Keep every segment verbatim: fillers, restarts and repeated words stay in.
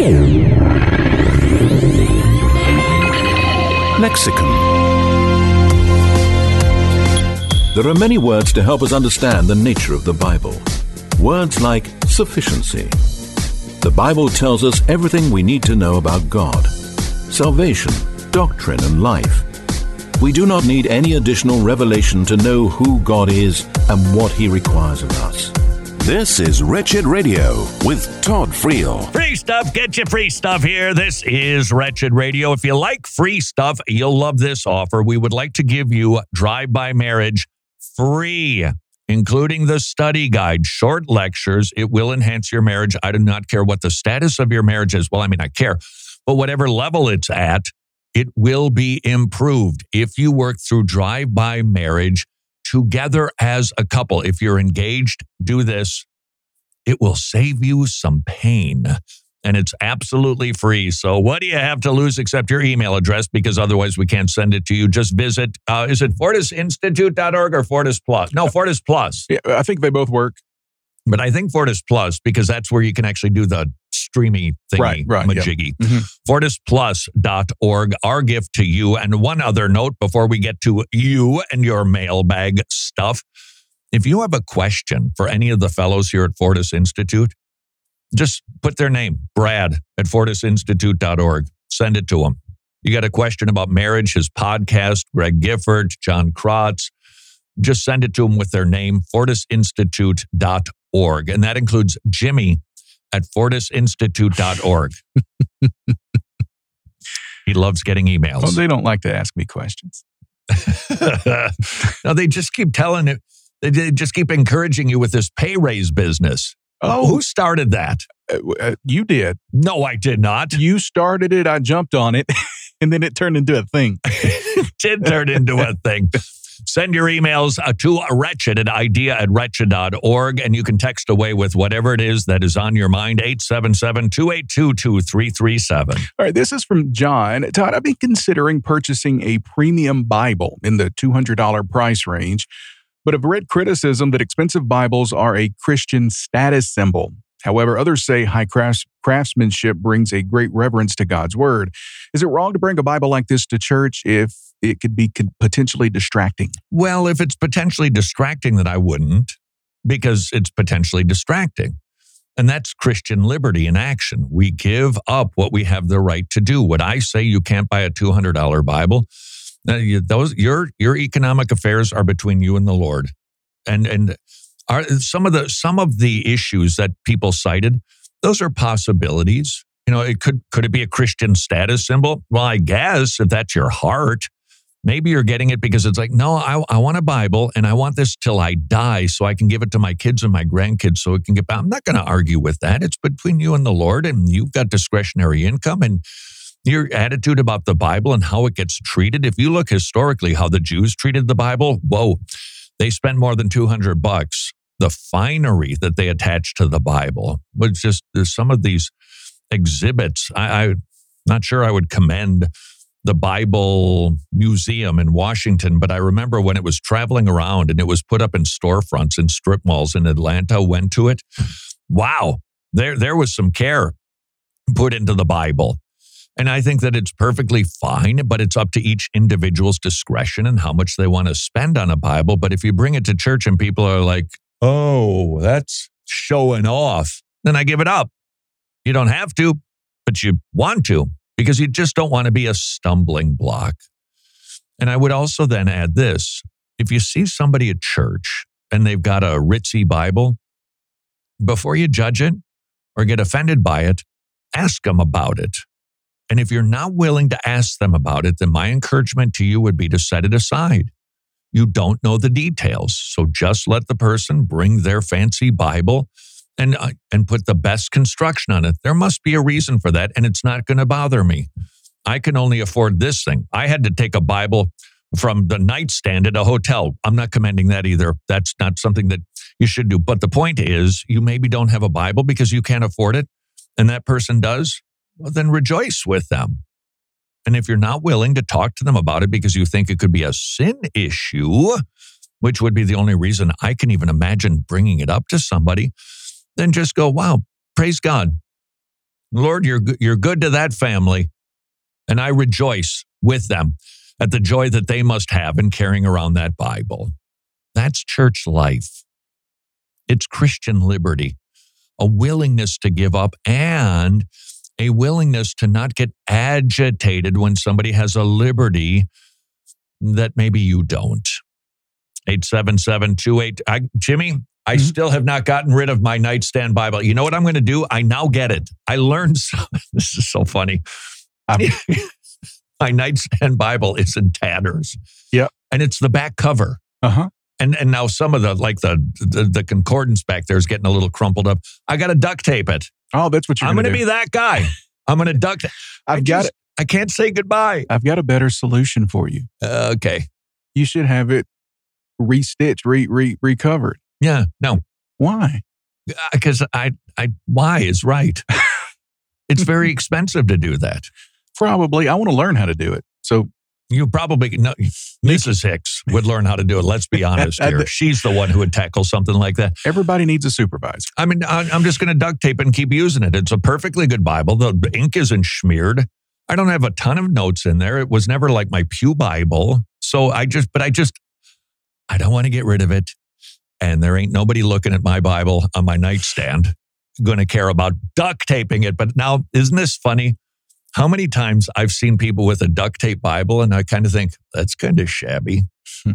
Lexicon. There are many words to help us understand the nature of the Bible. Words like sufficiency. The Bible tells us everything we need to know about God, salvation, doctrine, and life. We do not need any additional revelation to know who God is and what He requires of us. This is Wretched Radio with Todd Friel. Free stuff, get you free stuff here. This is Wretched Radio. If you like free stuff, you'll love this offer. We would like to give you Drive-By Marriage free, including the study guide, short lectures. It will enhance your marriage. I do not care what the status of your marriage is. Well, I mean, I care. But whatever level it's at, it will be improved if you work through Drive-By Marriage together as a couple. If you're engaged, do this. It will save you some pain, and it's absolutely free. So what do you have to lose except your email address? Because otherwise we can't send it to you. Just visit, uh, is it fortis institute dot org or Fortis Plus? No, Fortis Plus. Yeah, I think they both work. But I think Fortis Plus, because that's where you can actually do the streamy thingy, right, right, majiggy. Yeah. Mm-hmm. fortis plus dot org, our gift to you. And one other note before we get to you and your mailbag stuff. If you have a question for any of the fellows here at Fortis Institute, just put their name, Brad, at fortis institute dot org. Send it to them. You got a question about marriage, his podcast, Greg Gifford, John Krotz, just send it to them with their name, fortis institute dot org. And that includes Jimmy at fortis institute dot org. He loves getting emails. Well, they don't like to ask me questions. No, they just keep telling it. They just keep encouraging you with this pay raise business. Oh, who started that? Uh, uh, you did. No, I did not. You started it. I jumped on it, and then it turned into a thing. It did turn into a thing. Send your emails uh, to Wretched at idea at wretched dot org, and you can text away with whatever it is that is on your mind, eight seven seven, two eight two, two three three seven. All right, this is from John. Todd, I've been considering purchasing a premium Bible in the two hundred dollars price range, but have read criticism that expensive Bibles are a Christian status symbol. However, others say high crafts, craftsmanship brings a great reverence to God's Word. Is it wrong to bring a Bible like this to church if it could be potentially distracting? Well, if it's potentially distracting, then I wouldn't, because it's potentially distracting. And that's Christian liberty in action. We give up what we have the right to do. Would I say you can't buy a two hundred dollars Bible? Now, you, those your your economic affairs are between you and the Lord. And and are some of the some of the issues that people cited, those are possibilities. You know, it could could it be a Christian status symbol? Well, I guess if that's your heart. Maybe you're getting it because it's like, no, I, I want a Bible and I want this till I die so I can give it to my kids and my grandkids so it can get back. I'm not going to argue with that. It's between you and the Lord, and you've got discretionary income and your attitude about the Bible and how it gets treated. If you look historically how the Jews treated the Bible, whoa, they spent more than two hundred bucks. The finery that they attached to the Bible was just, there's some of these exhibits. I, I'm not sure I would commend the Bible Museum in Washington, but I remember when it was traveling around and it was put up in storefronts and strip malls in Atlanta, went to it. Wow, there, there was some care put into the Bible. And I think that it's perfectly fine, but it's up to each individual's discretion and how much they want to spend on a Bible. But if you bring it to church and people are like, oh, that's showing off, then I give it up. You don't have to, but you want to, because you just don't want to be a stumbling block. And I would also then add this. If you see somebody at church and they've got a ritzy Bible, before you judge it or get offended by it, ask them about it. And if you're not willing to ask them about it, then my encouragement to you would be to set it aside. You don't know the details, so just let the person bring their fancy Bible and uh, and put the best construction on it. There must be a reason for that, and it's not going to bother me. I can only afford this thing. I had to take a Bible from the nightstand at a hotel. I'm not commending that either. That's not something that you should do. But the point is, you maybe don't have a Bible because you can't afford it, and that person does. Well, then rejoice with them. And if you're not willing to talk to them about it because you think it could be a sin issue, which would be the only reason I can even imagine bringing it up to somebody, then just go, wow, praise God. Lord, you're, go- you're good to that family. And I rejoice with them at the joy that they must have in carrying around that Bible. That's church life. It's Christian liberty, a willingness to give up and a willingness to not get agitated when somebody has a liberty that maybe you don't. eight seven seven two eight. I, Jimmy, I mm-hmm. still have not gotten rid of my nightstand Bible. You know what I'm going to do? I now get it. I learned, so, this is so funny. Um, my nightstand Bible is in tatters. Yeah. And it's the back cover. Uh-huh. And and now some of the, like the, the, the concordance back there is getting a little crumpled up. I got to duct tape it. Oh, that's what you're I'm going to be that guy. I'm going to duct. I've I got just, it. I can't say goodbye. I've got a better solution for you. Uh, okay. You should have it restitched, re, re, recovered. Yeah. No. Why? Because I, I, why is right. It's very expensive to do that. Probably. I want to learn how to do it. So you probably, no, Missus Hicks would learn how to do it. Let's be honest here. She's the one who would tackle something like that. Everybody needs a supervisor. I mean, I'm just going to duct tape and keep using it. It's a perfectly good Bible. The ink isn't smeared. I don't have a ton of notes in there. It was never like my pew Bible. So I just, but I just, I don't want to get rid of it. And there ain't nobody looking at my Bible on my nightstand going to care about duct taping it. But now, isn't this funny? How many times I've seen people with a duct tape Bible and I kind of think, that's kind of shabby. Hmm.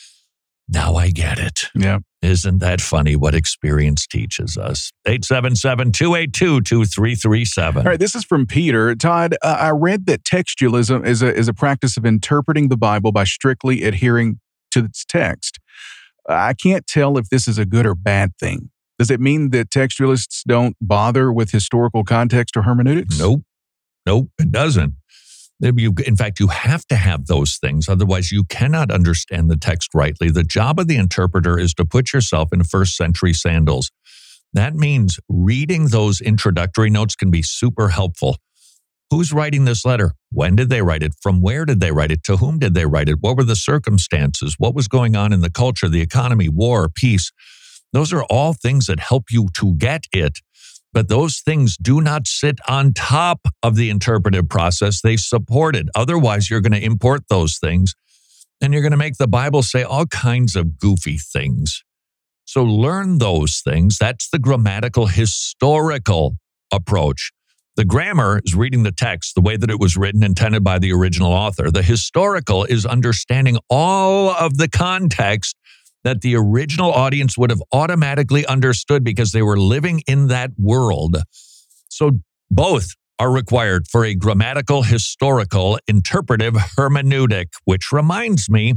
Now I get it. Yeah. Isn't that funny what experience teaches us? eight seven seven, two eight two, two three three seven. All right, this is from Peter. Todd, uh, I read that textualism is a, is a practice of interpreting the Bible by strictly adhering to its text. I can't tell if this is a good or bad thing. Does it mean that textualists don't bother with historical context or hermeneutics? Nope. Nope, it doesn't. You, in fact, you have to have those things. Otherwise, you cannot understand the text rightly. The job of the interpreter is to put yourself in first century sandals. That means reading those introductory notes can be super helpful. Who's writing this letter? When did they write it? From where did they write it? To whom did they write it? What were the circumstances? What was going on in the culture, the economy, war, peace? Those are all things that help you to get it. But those things do not sit on top of the interpretive process. They support it. Otherwise, you're going to import those things and you're going to make the Bible say all kinds of goofy things. So learn those things. That's the grammatical historical approach. The grammar is reading the text the way that it was written, intended by the original author. The historical is understanding all of the context that the original audience would have automatically understood because they were living in that world. So both are required for a grammatical, historical, interpretive hermeneutic, which reminds me,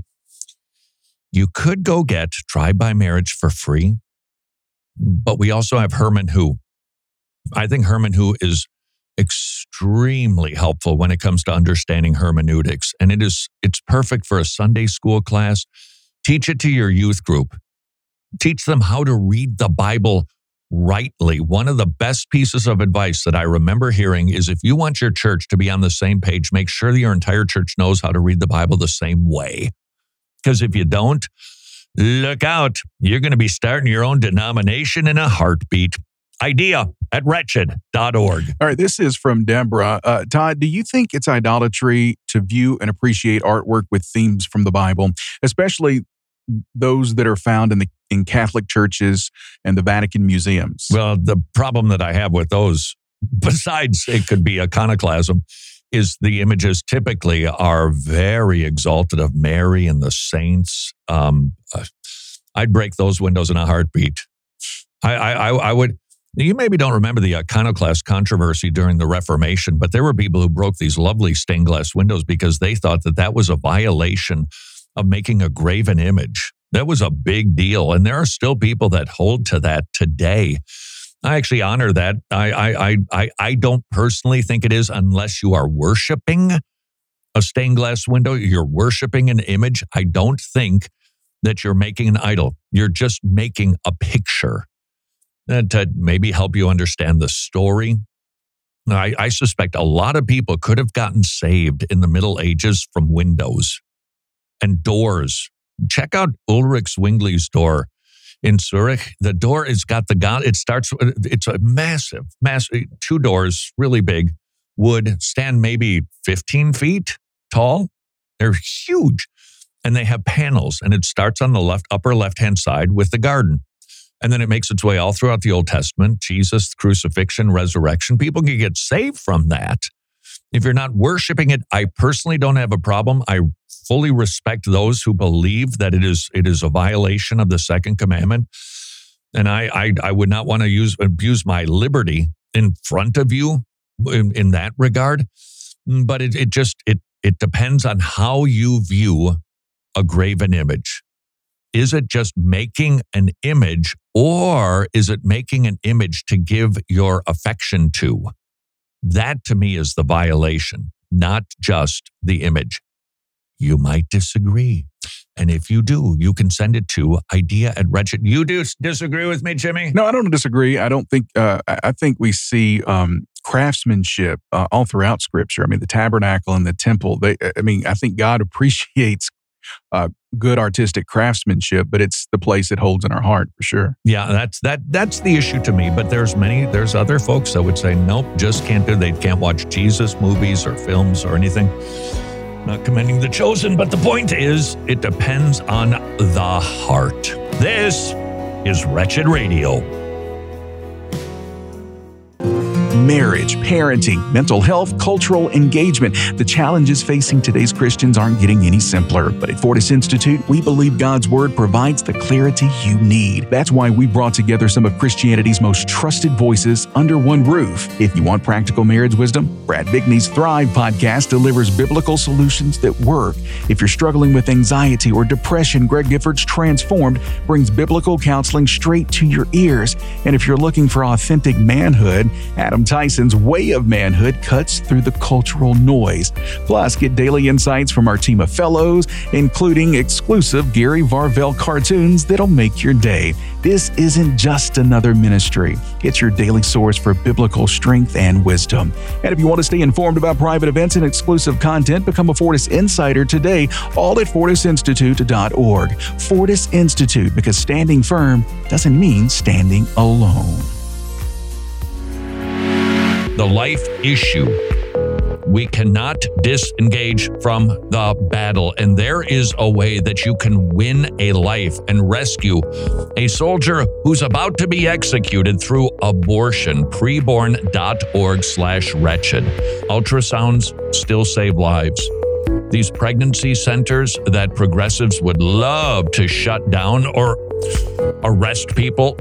you could go get Tribe by Marriage for free, but we also have Herman Who. I think Herman Who is extremely helpful when it comes to understanding hermeneutics, and it is it's perfect for a Sunday school class. Teach it to your youth group. Teach them how to read the Bible rightly. One of the best pieces of advice that I remember hearing is if you want your church to be on the same page, make sure that your entire church knows how to read the Bible the same way. Because if you don't, look out. You're going to be starting your own denomination in a heartbeat. Idea at wretched dot org. All right, this is from Deborah. Uh, Todd, do you think it's idolatry to view and appreciate artwork with themes from the Bible, especially those that are found in the in Catholic churches and the Vatican museums? Well, the problem that I have with those, besides it could be iconoclasm, is the images typically are very exalted of Mary and the saints. Um, uh, I'd break those windows in a heartbeat. I, I, I, I would. You maybe don't remember the iconoclast controversy during the Reformation, but there were people who broke these lovely stained glass windows because they thought that that was a violation of making a graven image. That was a big deal. And there are still people that hold to that today. I actually honor that. I, I, I, I, I don't personally think it is unless you are worshiping a stained glass window. You're worshiping an image. I don't think that you're making an idol. You're just making a picture to maybe help you understand the story. I, I suspect a lot of people could have gotten saved in the Middle Ages from windows and doors. Check out Ulrich Zwingli's door in Zurich. The door has got the God. It starts. It's a massive, massive two doors, really big, wood, stand maybe fifteen feet tall. They're huge, and they have panels. And it starts on the left, upper left hand side with the garden, and then it makes its way all throughout the Old Testament. Jesus, crucifixion, resurrection. People can get saved from that. If you're not worshiping it, I personally don't have a problem. I fully respect those who believe that it is it is a violation of the second commandment. And I I, I would not want to use abuse my liberty in front of you in, in that regard. But it it just it it depends on how you view a graven image. Is it just making an image, or is it making an image to give your affection to? That, to me, is the violation, not just the image. You might disagree. And if you do, you can send it to idea at wretched. You do disagree with me, Jimmy? No, I don't disagree. I don't think, uh, I think we see um, craftsmanship uh, all throughout Scripture. I mean, the tabernacle and the temple, they, I mean, I think God appreciates uh, good artistic craftsmanship, but it's the place it holds in our heart for sure. Yeah, that's that. That's the issue to me. But there's many, there's other folks that would say, nope, just can't do. They can't watch Jesus movies or films or anything. Not commending the chosen, but the point is, it depends on the heart. This is Wretched Radio. Marriage, parenting, mental health, cultural engagement. The challenges facing today's Christians aren't getting any simpler. But at Fortis Institute, we believe God's Word provides the clarity you need. That's why we brought together some of Christianity's most trusted voices under one roof. If you want practical marriage wisdom, Brad Bigney's Thrive podcast delivers biblical solutions that work. If you're struggling with anxiety or depression, Greg Gifford's Transformed brings biblical counseling straight to your ears. And if you're looking for authentic manhood, Adam Tyson's Way of Manhood cuts through the cultural noise. Plus, get daily insights from our team of fellows, including exclusive Gary Varvel cartoons that'll make your day. This isn't just another ministry. It's your daily source for biblical strength and wisdom. And if you want to stay informed about private events and exclusive content, become a Fortis Insider today, all at fortis institute dot org. Fortis Institute, because standing firm doesn't mean standing alone. The life issue. We cannot disengage from the battle, and there is a way that you can win a life and rescue a soldier who's about to be executed through abortion. preborn.org slash wretched. Ultrasounds still save lives. These pregnancy centers that progressives would love to shut down or arrest people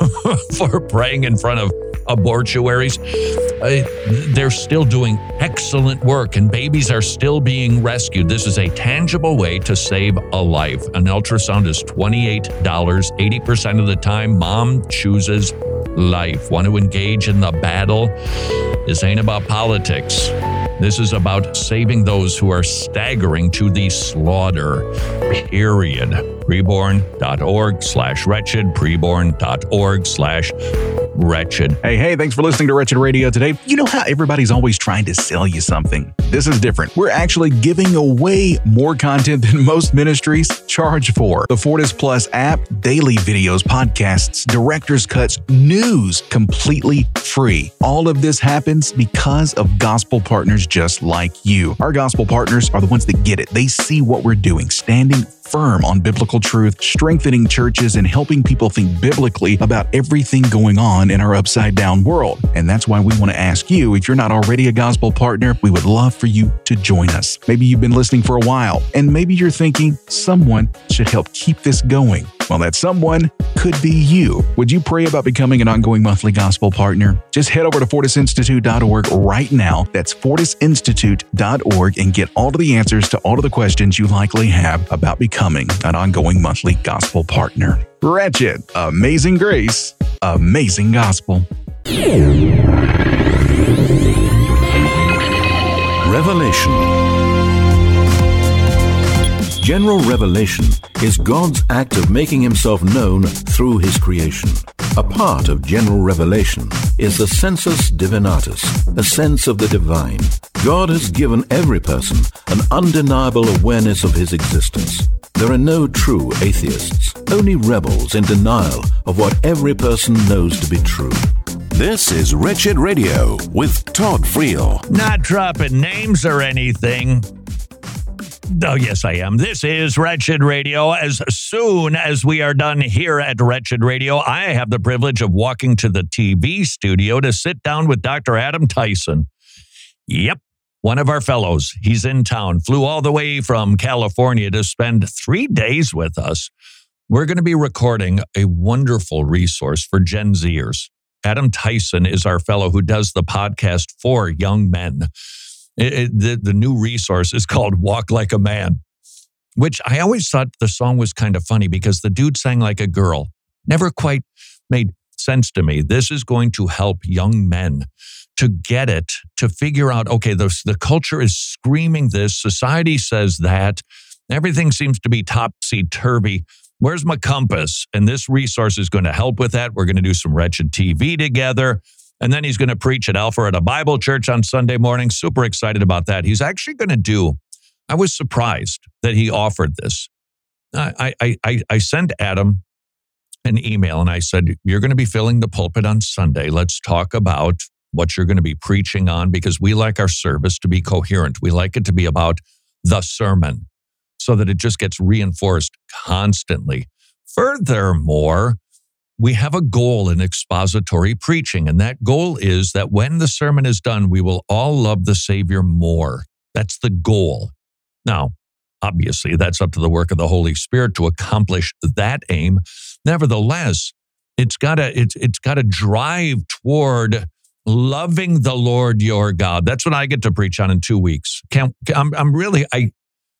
for praying in front of abortuaries, uh, they're still doing excellent work, and babies are still being rescued. This is a tangible way to save a life. An ultrasound is twenty-eight dollars. eighty percent of the time, mom chooses life. Want to engage in the battle? This ain't about politics. This is about saving those who are staggering to the slaughter, period. preborn.org slash wretched, preborn.org slash wretched. Hey, hey, thanks for listening to Wretched Radio today. You know how everybody's always trying to sell you something? This is different. We're actually giving away more content than most ministries charge for. The Fortis Plus app, daily videos, podcasts, director's cuts, news, completely free. All of this happens because of gospel partners just like you. Our gospel partners are the ones that get it. They see what we're doing, standing firm on biblical truth, strengthening churches, and helping people think biblically about everything going on in our upside down world. And that's why we want to ask you, if you're not already a gospel partner, we would love for you to join us. Maybe you've been listening for a while, and maybe you're thinking someone should help keep this going. Well, that someone could be you. Would you pray about becoming an ongoing monthly gospel partner? Just head over to fortis institute dot org right now. That's fortis institute dot org and get all of the answers to all of the questions you likely have about becoming an ongoing monthly gospel partner. Wretched, amazing grace, amazing gospel. Revelation. General revelation is God's act of making himself known through his creation. A part of general revelation is the sensus divinatus, a sense of the divine. God has given every person an undeniable awareness of his existence. There are no true atheists. only rebels in denial of what every person knows to be true. This is Wretched Radio with Todd Friel. Not dropping names or anything. Oh, yes, I am. This is Wretched Radio. As soon as we are done here at Wretched Radio, I have the privilege of walking to the T V studio to sit down with Doctor Adam Tyson. Yep, one of our fellows. He's in town, flew all the way from California to spend three days with us. We're going to be recording a wonderful resource for Gen Zers. Adam Tyson is our fellow who does the podcast for young men. It, it, the, the new resource is called Walk Like a Man, which I always thought the song was kind of funny because the dude sang like a girl. Never quite made sense to me. This is going to help young men to get it, to figure out, okay, the, the culture is screaming this, society says that, everything seems to be topsy-turvy. Where's my compass? And this resource is going to help with that. We're going to do some Wretched T V together. And then he's going to preach at Alpharetta Bible Church on Sunday morning. Super excited about that. He's actually going to do, I was surprised that he offered this. I, I, I, I sent Adam an email and I said, you're going to be filling the pulpit on Sunday. Let's talk about what you're going to be preaching on because we like our service to be coherent. We like it to be about the sermon so that it just gets reinforced constantly. Furthermore, we have a goal in expository preaching, and that goal is that when the sermon is done, we will all love the Savior more. That's the goal. Now, obviously, that's up to the work of the Holy Spirit to accomplish that aim. Nevertheless, it's got to it's it's got to drive toward loving the Lord your God. That's what I get to preach on in two weeks. Can't I'm I'm really I.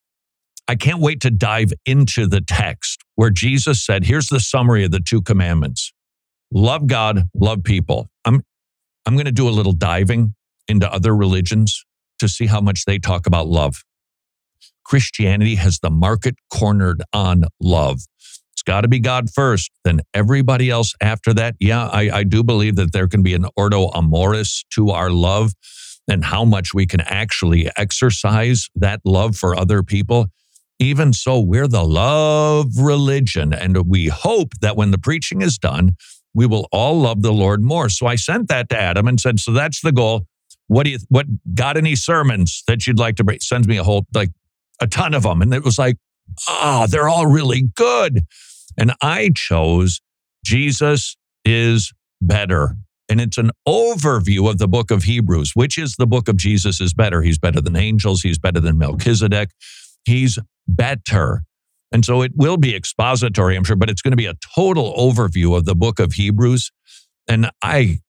I can't wait to dive into the text where Jesus said, here's the summary of the two commandments. Love God, love people. I'm, I'm going to do a little diving into other religions to see how much they talk about love. Christianity has the market cornered on love. It's got to be God first, then everybody else after that. Yeah, I, I do believe that there can be an ordo amoris to our love and how much we can actually exercise that love for other people. Even so, we're the love religion, and we hope that when the preaching is done, we will all love the Lord more. So I sent that to Adam and said, so that's the goal. What do you, what, got any sermons that you'd like to bring? Sends me a whole, like a ton of them. And it was like, ah, oh, they're all really good. And I chose Jesus is better. And it's an overview of the book of Hebrews, which is the book of Jesus is better. He's better than angels. He's better than Melchizedek. He's better. And so it will be expository, I'm sure, but it's going to be a total overview of the book of Hebrews. And I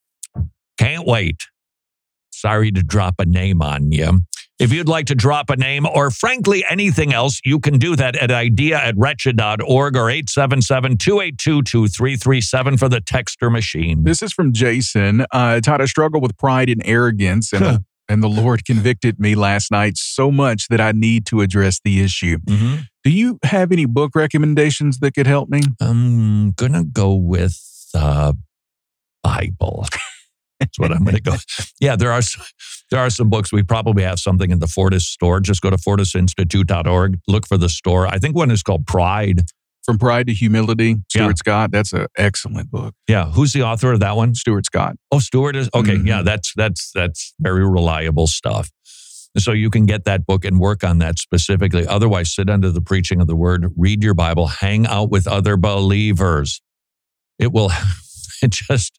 can't wait. Sorry to drop a name on you. If you'd like to drop a name or frankly anything else, you can do that at idea at wretched dot org or eight seven seven, two eight two, two three three seven for the texter machine. This is from Jason. Uh, Todd, I struggle with pride and arrogance, and, uh, and the Lord convicted me last night so much that I need to address the issue. Mm-hmm. Do you have any book recommendations that could help me? I'm going to go with uh, Bible. That's what I'm going to go. Yeah, there are there are some books. We probably have something in the Fortis store. Just go to fortis institute dot org. Look for the store. I think one is called Pride. From Pride to Humility, Stuart yeah. Scott. That's an excellent book. Yeah. Who's the author of that one? Stuart Scott. Oh, Stuart is okay. Mm-hmm. Yeah, that's that's that's very reliable stuff. So you can get that book and work on that specifically. Otherwise, sit under the preaching of the word, read your Bible, hang out with other believers. It will. It just.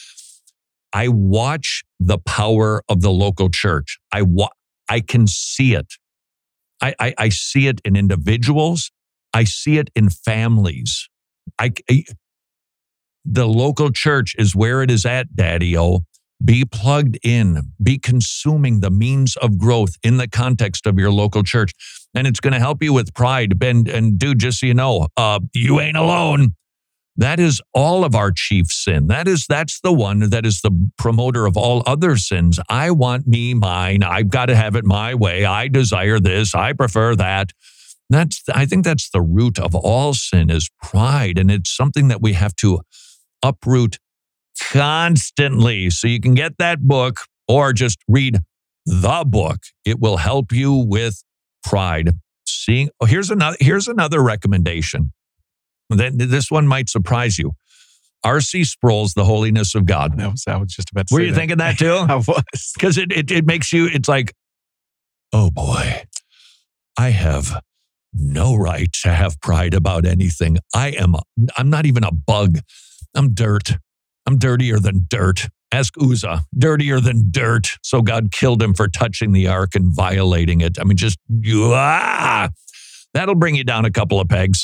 I watch the power of the local church. I wa- I can see it. I, I, I see it in individuals. I see it in families. I, I the local church is where it is at, Daddy-O. Be plugged in. Be consuming the means of growth in the context of your local church. And it's going to help you with pride. And, and dude, just so you know, uh, you ain't alone. That is all of our chief sin. That is, that's the one that is the promoter of all other sins. I want me, mine. I've got to have it my way. I desire this. I prefer that. That's, I think that's the root of all sin is pride. And it's something that we have to uproot constantly. So you can get that book or just read the book. It will help you with pride. Seeing, oh, here's another, here's another recommendation. Then this one might surprise you. R C Sproul's The Holiness of God. That was, I was just about to Were say you that. thinking that too? I was. Because it, it, it makes you, it's like, oh boy, I have no right to have pride about anything. I am, I'm not even a bug. I'm dirt. I'm dirtier than dirt. Ask Uzzah, dirtier than dirt. So God killed him for touching the ark and violating it. I mean, just, ah, that'll bring you down a couple of pegs.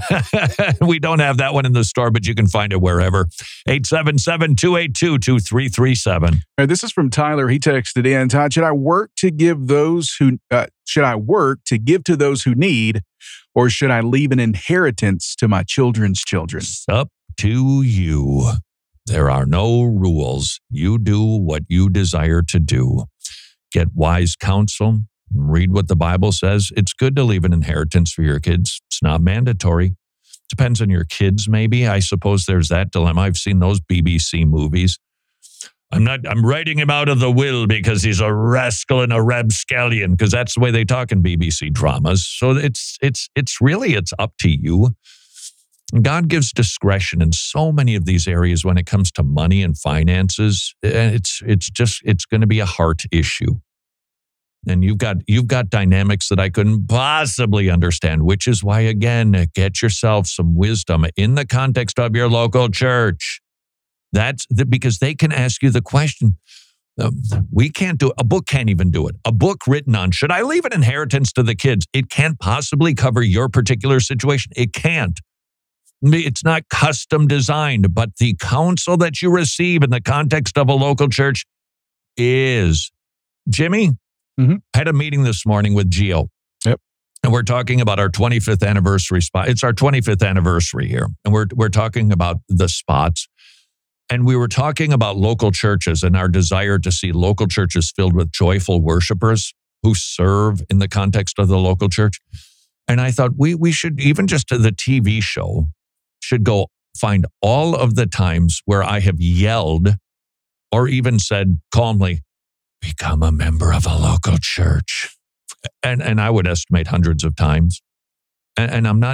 We don't have that one in the store, but you can find it wherever. eight seven seven, two eight two, two three three seven. All right, this is from Tyler. He texted in, Todd, should I work to give those who, uh, should I work to give to those who need, or should I leave an inheritance to my children's children? It's up to you. There are no rules. You do what you desire to do. Get wise counsel. Read what the Bible says. It's good to leave an inheritance for your kids. It's not mandatory. Depends on your kids, maybe. I suppose there's that dilemma. I've seen those B B C movies. I'm not, I'm writing him out of the will because he's a rascal and a rapscallion, because that's the way they talk in B B C dramas. So it's, it's, it's really, it's up to you. God gives discretion in so many of these areas when it comes to money and finances. And it's, it's just, it's going to be a heart issue. And you've got, you've got dynamics that I couldn't possibly understand, which is why, again, get yourself some wisdom in the context of your local church. That's the, because they can ask you the question. Um, we can't do it. A book can't even do it. A book written on, should I leave an inheritance to the kids? It can't possibly cover your particular situation. It can't. It's not custom designed, but the counsel that you receive in the context of a local church is. Jimmy, mm-hmm. had a meeting this morning with Gio. Yep. And we're talking about our twenty-fifth anniversary spot. It's our twenty-fifth anniversary here. And we're we're talking about the spots. And we were talking about local churches and our desire to see local churches filled with joyful worshipers who serve in the context of the local church. And I thought we we should, even just to the T V show, should go find all of the times where I have yelled or even said calmly, become a member of a local church. And and I would estimate hundreds of times. And, and I'm not,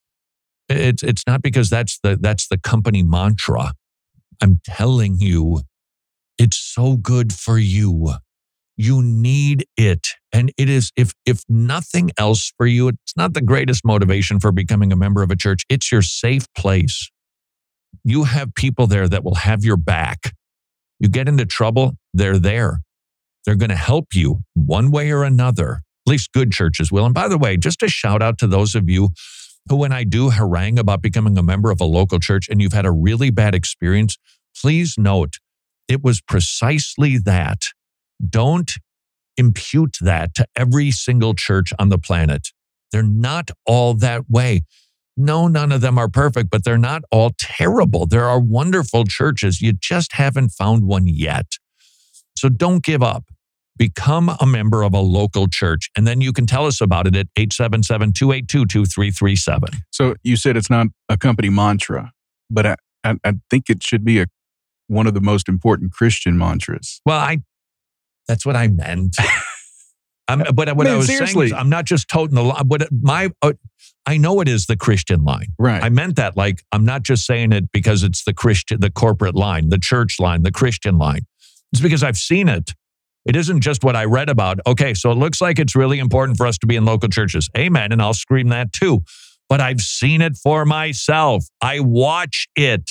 it's it's not because that's the that's the company mantra. I'm telling you, it's so good for you. You need it. And it is, if if nothing else for you, it's not the greatest motivation for becoming a member of a church. It's your safe place. You have people there that will have your back. You get into trouble, they're there. They're going to help you one way or another. At least good churches will. And by the way, just a shout out to those of you who, when I do harangue about becoming a member of a local church and you've had a really bad experience, please note, it was precisely that. Don't impute that to every single church on the planet. They're not all that way. No, none of them are perfect, but they're not all terrible. There are wonderful churches. You just haven't found one yet. So don't give up. Become a member of a local church, and then you can tell us about it at eight seven seven, two eight two, two three three seven. So you said it's not a company mantra, but I, I, I think it should be a one of the most important Christian mantras. Well, I that's what I meant. I'm, but what Man, I was seriously. saying is I'm not just toting the line. But my, uh, I know it is the Christian line. Right. I meant that like I'm not just saying it because it's the Christian, the corporate line, the church line, the Christian line. It's because I've seen it. It isn't just what I read about. Okay, so it looks like it's really important for us to be in local churches. Amen. And I'll scream that too. But I've seen it for myself. I watch it.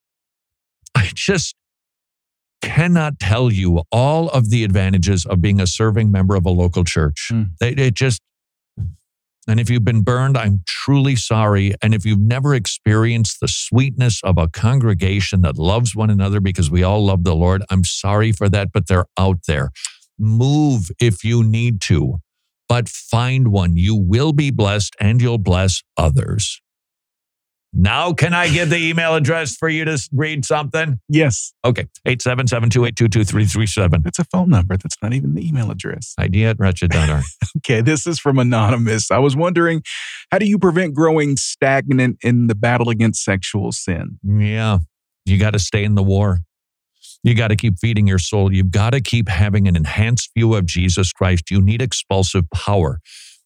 I just cannot tell you all of the advantages of being a serving member of a local church. Mm. It, it just, and if you've been burned, I'm truly sorry. And if you've never experienced the sweetness of a congregation that loves one another because we all love the Lord, I'm sorry for that, but they're out there. Move if you need to, but find one. You will be blessed and you'll bless others. Now, can I give the email address for you to read something? Yes. Okay. eight seven seven, two eight two, two three three seven. That's a phone number. That's not even the email address. Idea at wretched dot org. Okay, this is from Anonymous. I was wondering, how do you prevent growing stagnant in the battle against sexual sin? Yeah. You got to stay in the war. You got to keep feeding your soul. You've got to keep having an enhanced view of Jesus Christ. You need expulsive power.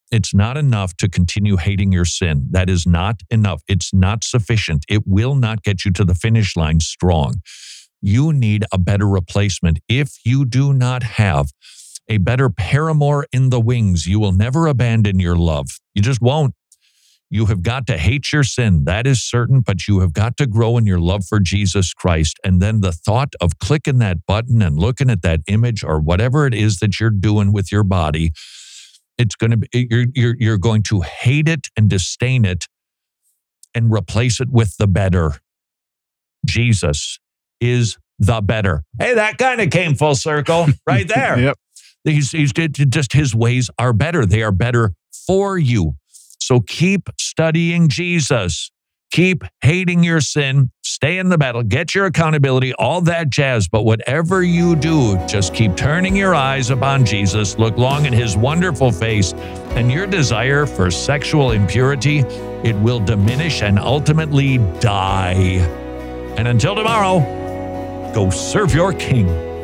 It's not enough to continue hating your sin. That is not enough. It's not sufficient. It will not get you to the finish line strong. You need a better replacement. If you do not have a better paramour in the wings, you will never abandon your love. You just won't. You have got to hate your sin. That is certain, but you have got to grow in your love for Jesus Christ. And then the thought of clicking that button and looking at that image or whatever it is that you're doing with your body, it's going to be, you're, you're, you're going to hate it and disdain it and replace it with the better. Jesus is the better. Hey, that kind of came full circle right there. Yep. He's, he's just, his ways are better. They are better for you. So keep studying Jesus. Keep hating your sin. Stay in the battle. Get your accountability, all that jazz. But whatever you do, just keep turning your eyes upon Jesus. Look long in his wonderful face. And your desire for sexual impurity, it will diminish and ultimately die. And until tomorrow, go serve your King.